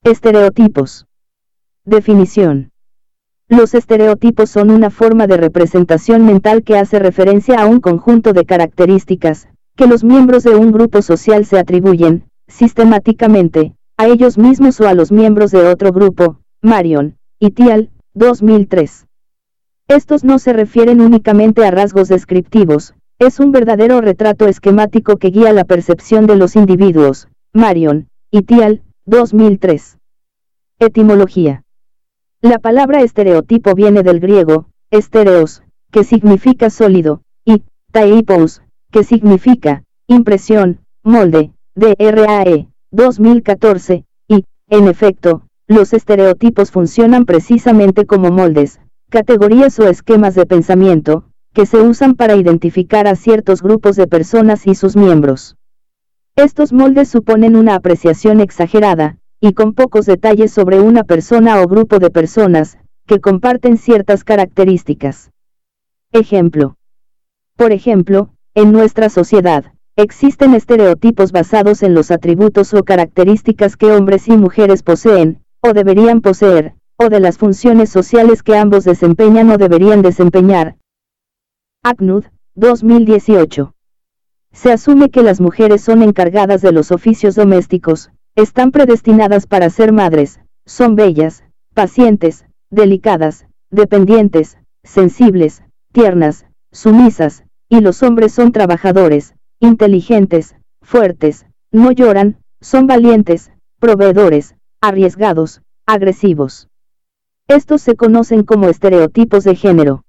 Estereotipos. Definición. Los estereotipos son una forma de representación mental que hace referencia a un conjunto de características, que los miembros de un grupo social se atribuyen, sistemáticamente, a ellos mismos o a los miembros de otro grupo. Marion et al., 2003. Estos no se refieren únicamente a rasgos descriptivos, es un verdadero retrato esquemático que guía la percepción de los individuos. Marion et al., 2003. Etimología. La palabra estereotipo viene del griego, estéreos, que significa sólido, y taipos, que significa impresión, molde, DRAE, 2014, y, en efecto, los estereotipos funcionan precisamente como moldes, categorías o esquemas de pensamiento, que se usan para identificar a ciertos grupos de personas y sus miembros. Estos moldes suponen una apreciación exagerada, y con pocos detalles sobre una persona o grupo de personas, que comparten ciertas características. Ejemplo. Por ejemplo, en nuestra sociedad, existen estereotipos basados en los atributos o características que hombres y mujeres poseen, o deberían poseer, o de las funciones sociales que ambos desempeñan o deberían desempeñar. ACNUD, 2018. Se asume que las mujeres son encargadas de los oficios domésticos, están predestinadas para ser madres, son bellas, pacientes, delicadas, dependientes, sensibles, tiernas, sumisas, y los hombres son trabajadores, inteligentes, fuertes, no lloran, son valientes, proveedores, arriesgados, agresivos. Estos se conocen como estereotipos de género.